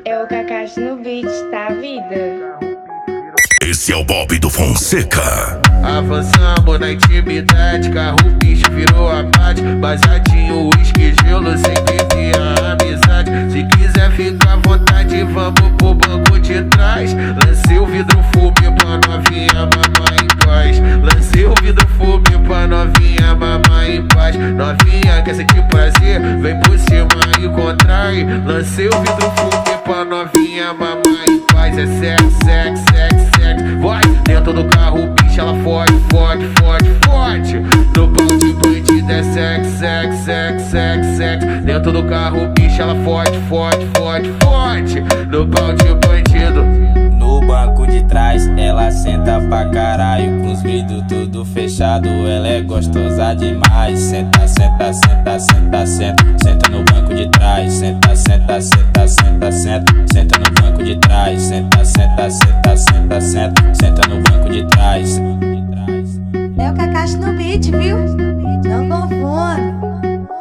É o Kakashi no beat, tá a vida? Esse é o Bob do Fonseca. Avançamos na intimidade, carro bicho virou abate. Baseadinho, uísque, gelo, sempre via amizade. Se quiser ficar à vontade, vamos pro banco de trás. Lancei o vidro fumê pra novinha mamar em paz. Lancei o vidro fumê pra novinha mamar em paz. Novinha quer sentir prazer, vem por cima e contrai. Lancei o vidro fumê pra novinha mamar em paz. É sexo, sexo, sexo, sexo. Vai dentro do carro, bicho, ela fode, fode, fode, fode. No balde bandido é sexo, sexo, sexo, sexo, sexo. Dentro do carro, bicho, ela fode, fode, fode, fode. No balde bandido. No banco de trás, ela senta pra caralho. Com os vidros tudo fechado, ela é gostosa demais. Senta, senta, senta, senta, senta. Senta no banco de trás. Senta, senta, senta, senta, senta. Senta no banco de trás. Senta, senta, senta, senta, senta. Senta no banco de trás. É o Kakashi no beat, viu? Não confunda.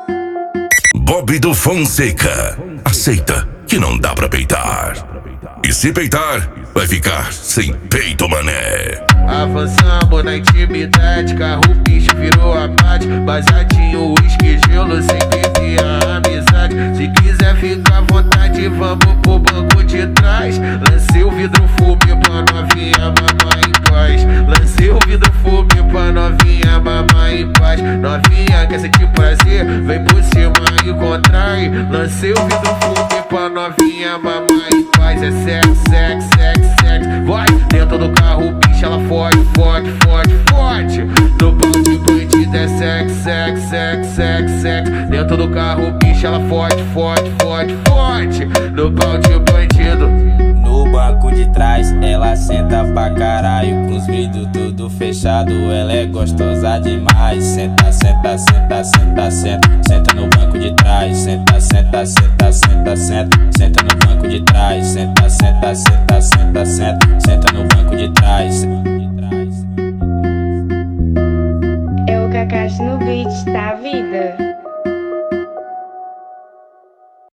Bob do Fonseca. Aceita que não dá pra peitar. E se peitar, vai ficar sem peito, mané. Avançamos na intimidade, carro bicho virou abate. Baseadinho, uísque, gelo, sempre via amizade. Se quiser ficar à vontade, vamos pro banco de trás. Lancei o vidro fumê pra novinha mamar em paz. Lancei o vidro fumê pra novinha mamar em paz. Novinha quer sentir prazer, vem por cima e contrai. Lancei o vidro fumê pra novinha mamar em paz. É sexo, sexo, sexo, sexo. Vai dentro do carro, bicho, ela fode, fode, fode, fode. No balde bandido é sexo, sexo, sexo, sexo, sexo. Dentro do carro, bicho, ela fode, fode, fode, fode. No balde bandido. No banco de trás, ela senta pra caralho. Com os vidros tudo fechado, ela é gostosa demais. Senta, senta, senta, senta, senta. Senta no banco de trás. Senta, senta, senta, senta, senta. Senta no banco de trás. Senta, senta, senta, senta, senta. Senta no banco de trás.